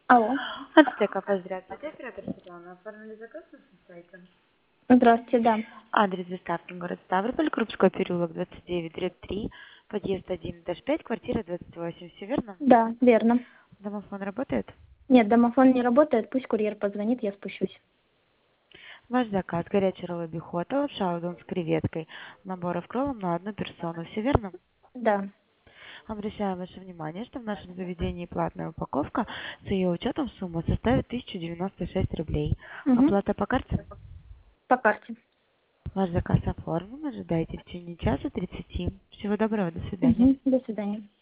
Алло. Ацтеков, здравствуйте, оператор Светлана. Оформили заказ на нашем сайте. Здравствуйте, да. Адрес доставки город Ставрополь, Крупской переулок 29-3, подъезд 1-5, квартира 28. Все верно? Да, верно. Домофон работает? Нет, домофон не работает, пусть курьер позвонит, я спущусь. Ваш заказ горячий ролл бихота, шаудон с креветкой, наборов кролом на одну персону. Все верно? Да. Обращаю ваше внимание, что в нашем заведении платная упаковка с ее учетом сумма составит 1096 рублей. Угу. Оплата по карте? По карте. Ваш заказ оформлен. Ожидайте в течение часа 30. Всего доброго. До свидания. Угу. До свидания.